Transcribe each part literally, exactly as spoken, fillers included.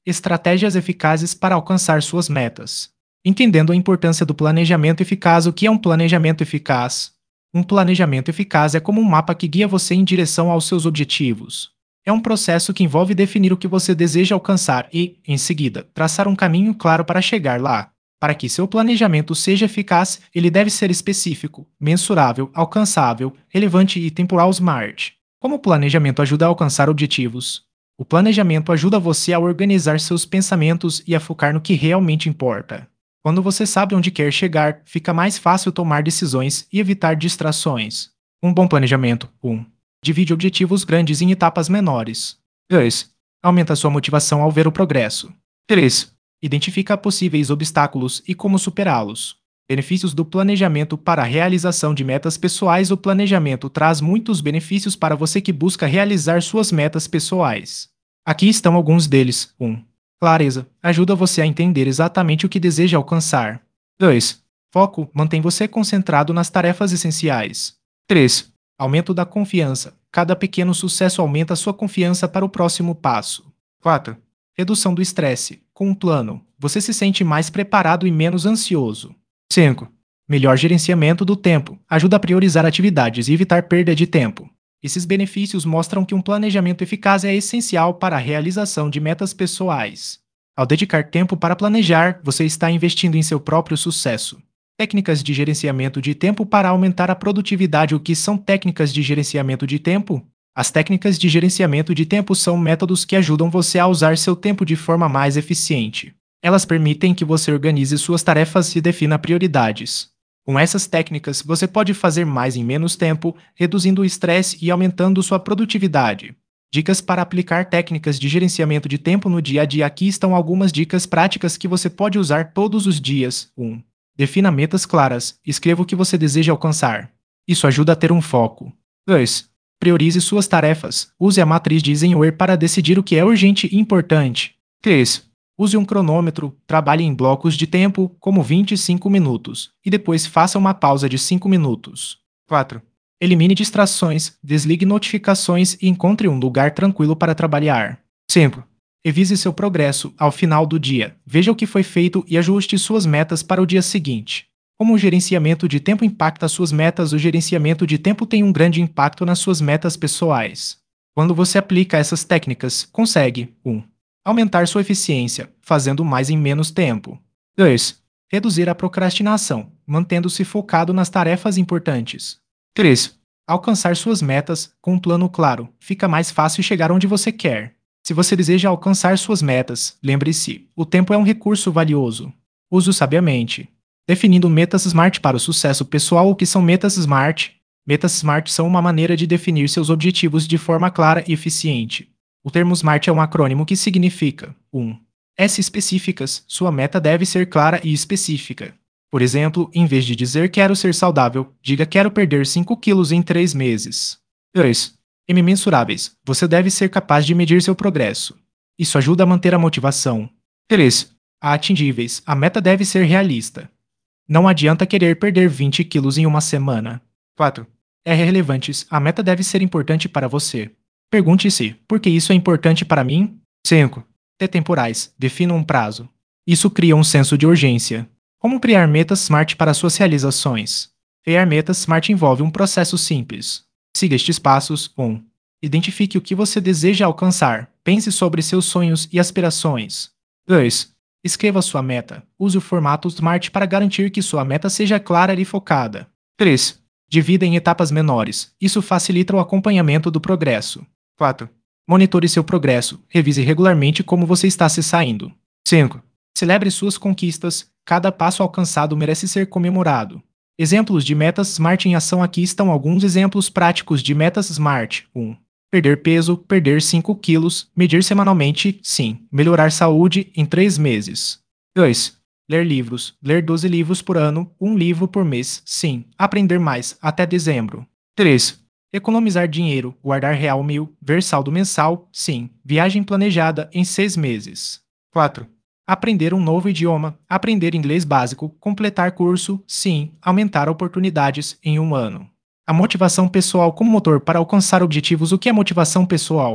Estratégias eficazes para alcançar suas metas. Entendendo a importância do planejamento eficaz. O que é um planejamento eficaz? Um planejamento eficaz é como um mapa que guia você em direção aos seus objetivos. É um processo que envolve definir o que você deseja alcançar e, em seguida, traçar um caminho claro para chegar lá. Para que seu planejamento seja eficaz, ele deve ser específico, mensurável, alcançável, relevante e temporal. SMART. Como o planejamento ajuda a alcançar objetivos? O planejamento ajuda você a organizar seus pensamentos e a focar no que realmente importa. Quando você sabe onde quer chegar, fica mais fácil tomar decisões e evitar distrações. Um bom planejamento. um. Divide objetivos grandes em etapas menores. dois. Aumenta sua motivação ao ver o progresso. três. Identifica possíveis obstáculos e como superá-los. Benefícios do planejamento para a realização de metas pessoais. O planejamento traz muitos benefícios para você que busca realizar suas metas pessoais. Aqui estão alguns deles. um. Clareza. Ajuda você a entender exatamente o que deseja alcançar. dois. Foco. Mantém você concentrado nas tarefas essenciais. três. Aumento da confiança. Cada pequeno sucesso aumenta sua confiança para o próximo passo. quatro. Redução do estresse. Com um plano, você se sente mais preparado e menos ansioso. cinco. Melhor gerenciamento do tempo. Ajuda a priorizar atividades e evitar perda de tempo. Esses benefícios mostram que um planejamento eficaz é essencial para a realização de metas pessoais. Ao dedicar tempo para planejar, você está investindo em seu próprio sucesso. Técnicas de gerenciamento de tempo para aumentar a produtividade. O que são técnicas de gerenciamento de tempo? As técnicas de gerenciamento de tempo são métodos que ajudam você a usar seu tempo de forma mais eficiente. Elas permitem que você organize suas tarefas e defina prioridades. Com essas técnicas, você pode fazer mais em menos tempo, reduzindo o estresse e aumentando sua produtividade. Dicas para aplicar técnicas de gerenciamento de tempo no dia a dia. Aqui estão algumas dicas práticas que você pode usar todos os dias. um. Defina metas claras. Escreva o que você deseja alcançar. Isso ajuda a ter um foco. dois. Priorize suas tarefas. Use a matriz de Eisenhower para decidir o que é urgente e importante. três. Use um cronômetro. Trabalhe em blocos de tempo, como vinte e cinco minutos, e depois faça uma pausa de cinco minutos. quatro. Elimine distrações, desligue notificações e encontre um lugar tranquilo para trabalhar. cinco. Revise seu progresso ao final do dia. Veja o que foi feito e ajuste suas metas para o dia seguinte. Como o gerenciamento de tempo impacta suas metas? O gerenciamento de tempo tem um grande impacto nas suas metas pessoais. Quando você aplica essas técnicas, consegue um. Aumentar sua eficiência, fazendo mais em menos tempo. dois. Reduzir a procrastinação, mantendo-se focado nas tarefas importantes. três. Alcançar suas metas com um plano claro. Fica mais fácil chegar onde você quer. Se você deseja alcançar suas metas, lembre-se, o tempo é um recurso valioso. Use-o sabiamente. Definindo metas SMART para o sucesso pessoal. O que são metas SMART? Metas SMART são uma maneira de definir seus objetivos de forma clara e eficiente. O termo SMART é um acrônimo que significa um. S específicas. Sua meta deve ser clara e específica. Por exemplo, em vez de dizer quero ser saudável, diga quero perder cinco quilos em três meses. dois. M mensuráveis. Você deve ser capaz de medir seu progresso. Isso ajuda a manter a motivação. três. Atingíveis. A meta deve ser realista. Não adianta querer perder vinte quilos em uma semana. quatro. R relevantes. A meta deve ser importante para você. Pergunte-se, por que isso é importante para mim? cinco. T temporais. Defina um prazo. Isso cria um senso de urgência. Como criar metas SMART para suas realizações? Criar metas SMART envolve um processo simples. Siga estes passos. um. Identifique o que você deseja alcançar. Pense sobre seus sonhos e aspirações. dois. Escreva sua meta. Use o formato SMART para garantir que sua meta seja clara e focada. três. Divida em etapas menores. Isso facilita o acompanhamento do progresso. quatro. Monitore seu progresso. Revise regularmente como você está se saindo. cinco. Celebre suas conquistas. Cada passo alcançado merece ser comemorado. Exemplos de metas SMART em ação. Aqui estão alguns exemplos práticos de metas SMART. um. Perder peso, perder cinco quilos, medir semanalmente, sim. Melhorar saúde em três meses. dois. Ler livros, ler doze livros por ano, um livro por mês, sim. Aprender mais, até dezembro. três. Economizar dinheiro, guardar real mil, ver saldo mensal, sim. Viagem planejada em seis meses. quatro. Aprender um novo idioma, aprender inglês básico, completar curso, sim. Aumentar oportunidades em um ano. A motivação pessoal como motor para alcançar objetivos. O que é motivação pessoal?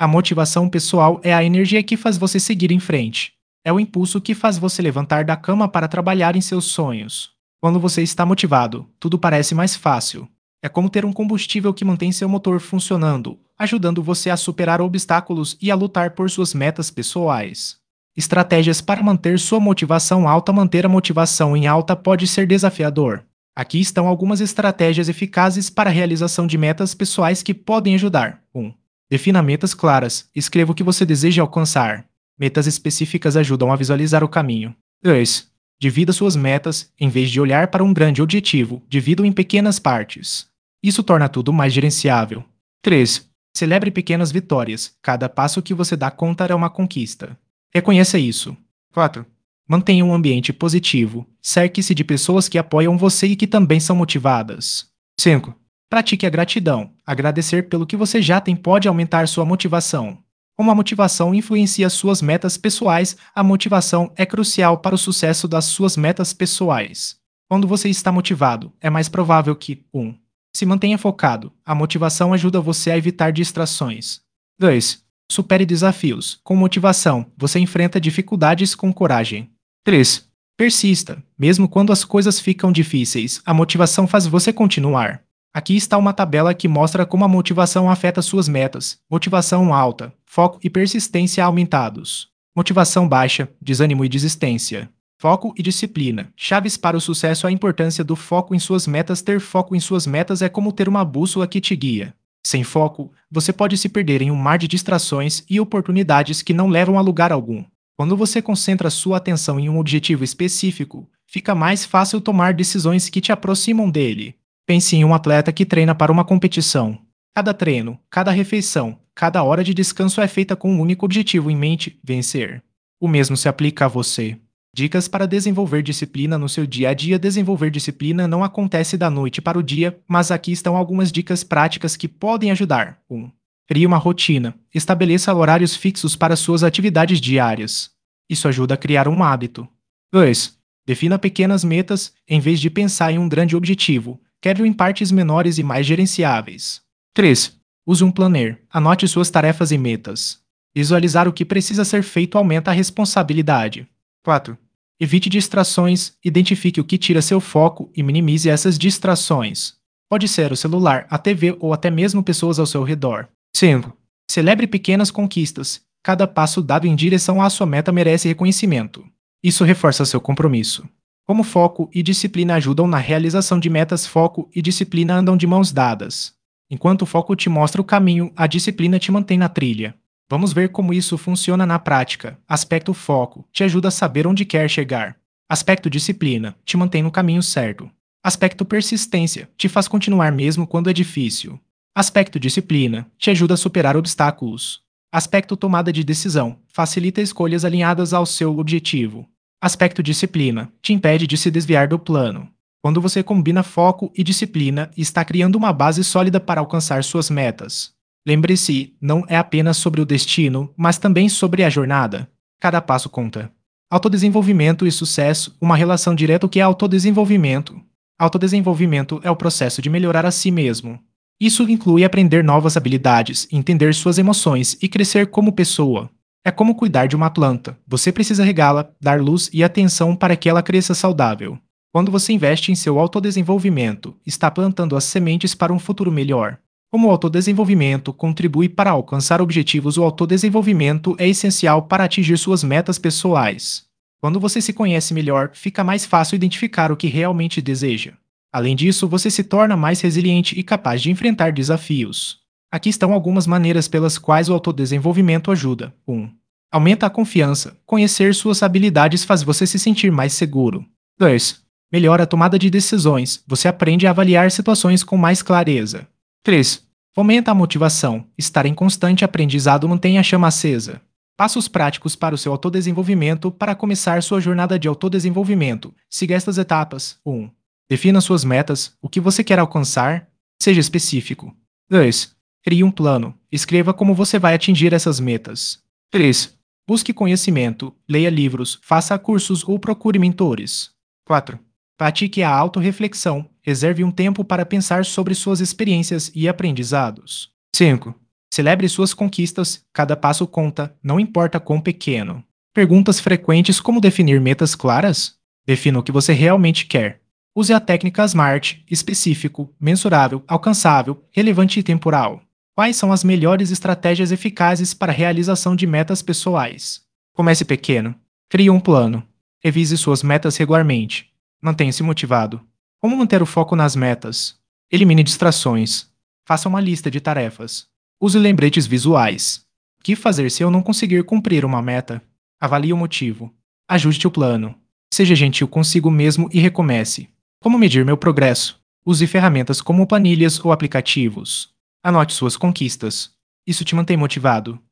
A motivação pessoal é a energia que faz você seguir em frente. É o impulso que faz você levantar da cama para trabalhar em seus sonhos. Quando você está motivado, tudo parece mais fácil. É como ter um combustível que mantém seu motor funcionando, ajudando você a superar obstáculos e a lutar por suas metas pessoais. Estratégias para manter sua motivação alta. Manter a motivação em alta pode ser desafiador. Aqui estão algumas estratégias eficazes para a realização de metas pessoais que podem ajudar. um. Defina metas claras. Escreva o que você deseja alcançar. Metas específicas ajudam a visualizar o caminho. dois. Divida suas metas. Em vez de olhar para um grande objetivo, divida-o em pequenas partes. Isso torna tudo mais gerenciável. três. Celebre pequenas vitórias. Cada passo que você dá contará uma conquista. Reconheça isso. quatro. Mantenha um ambiente positivo. Cerque-se de pessoas que apoiam você e que também são motivadas. cinco. Pratique a gratidão. Agradecer pelo que você já tem pode aumentar sua motivação. Como a motivação influencia suas metas pessoais, a motivação é crucial para o sucesso das suas metas pessoais. Quando você está motivado, é mais provável que um. Se mantenha focado. A motivação ajuda você a evitar distrações. dois. Supere desafios. Com motivação, você enfrenta dificuldades com coragem. três. Persista. Mesmo quando as coisas ficam difíceis, a motivação faz você continuar. Aqui está uma tabela que mostra como a motivação afeta suas metas. Motivação alta, foco e persistência aumentados. Motivação baixa, desânimo e desistência. Foco e disciplina. Chaves para o sucesso. A importância do foco em suas metas. Ter foco em suas metas é como ter uma bússola que te guia. Sem foco, você pode se perder em um mar de distrações e oportunidades que não levam a lugar algum. Quando você concentra sua atenção em um objetivo específico, fica mais fácil tomar decisões que te aproximam dele. Pense em um atleta que treina para uma competição. Cada treino, cada refeição, cada hora de descanso é feita com um único objetivo em mente: vencer. O mesmo se aplica a você. Dicas para desenvolver disciplina no seu dia a dia. Desenvolver disciplina não acontece da noite para o dia, mas aqui estão algumas dicas práticas que podem ajudar. um. Crie uma rotina. Estabeleça horários fixos para suas atividades diárias. Isso ajuda a criar um hábito. dois. Defina pequenas metas, em vez de pensar em um grande objetivo. Quebre-o em partes menores e mais gerenciáveis. três. Use um planner. Anote suas tarefas e metas. Visualizar o que precisa ser feito aumenta a responsabilidade. quatro. Evite distrações. Identifique o que tira seu foco e minimize essas distrações. Pode ser o celular, a T V ou até mesmo pessoas ao seu redor. cinco. Celebre pequenas conquistas. Cada passo dado em direção à sua meta merece reconhecimento. Isso reforça seu compromisso. Como foco e disciplina ajudam na realização de metas, foco e disciplina andam de mãos dadas. Enquanto o foco te mostra o caminho, a disciplina te mantém na trilha. Vamos ver como isso funciona na prática. Aspecto foco te ajuda a saber onde quer chegar. Aspecto disciplina te mantém no caminho certo. Aspecto persistência te faz continuar mesmo quando é difícil. Aspecto disciplina te ajuda a superar obstáculos. Aspecto tomada de decisão facilita escolhas alinhadas ao seu objetivo. Aspecto disciplina te impede de se desviar do plano. Quando você combina foco e disciplina, está criando uma base sólida para alcançar suas metas. Lembre-se, não é apenas sobre o destino, mas também sobre a jornada. Cada passo conta. Autodesenvolvimento e sucesso, uma relação direta. O que é autodesenvolvimento? Autodesenvolvimento é o processo de melhorar a si mesmo. Isso inclui aprender novas habilidades, entender suas emoções e crescer como pessoa. É como cuidar de uma planta. Você precisa regá-la, dar luz e atenção para que ela cresça saudável. Quando você investe em seu autodesenvolvimento, está plantando as sementes para um futuro melhor. Como o autodesenvolvimento contribui para alcançar objetivos, o autodesenvolvimento é essencial para atingir suas metas pessoais. Quando você se conhece melhor, fica mais fácil identificar o que realmente deseja. Além disso, você se torna mais resiliente e capaz de enfrentar desafios. Aqui estão algumas maneiras pelas quais o autodesenvolvimento ajuda. um. Aumenta a confiança. Conhecer suas habilidades faz você se sentir mais seguro. dois. Melhora a tomada de decisões. Você aprende a avaliar situações com mais clareza. três. Fomenta a motivação. Estar em constante aprendizado mantém a chama acesa. Passos práticos para o seu autodesenvolvimento. Para começar sua jornada de autodesenvolvimento, siga estas etapas. um. Defina suas metas, o que você quer alcançar. Seja específico. dois. Crie um plano. Escreva como você vai atingir essas metas. três. Busque conhecimento. Leia livros, faça cursos ou procure mentores. quatro. Pratique a autorreflexão. Reserve um tempo para pensar sobre suas experiências e aprendizados. cinco. Celebre suas conquistas, cada passo conta, não importa quão pequeno. Perguntas frequentes como definir metas claras? Defina o que você realmente quer. Use a técnica SMART, específico, mensurável, alcançável, relevante e temporal. Quais são as melhores estratégias eficazes para a realização de metas pessoais? Comece pequeno. Crie um plano. Revise suas metas regularmente. Mantenha-se motivado. Como manter o foco nas metas? Elimine distrações. Faça uma lista de tarefas. Use lembretes visuais. O que fazer se eu não conseguir cumprir uma meta? Avalie o motivo. Ajuste o plano. Seja gentil consigo mesmo e recomece. Como medir meu progresso? Use ferramentas como planilhas ou aplicativos. Anote suas conquistas. Isso te mantém motivado.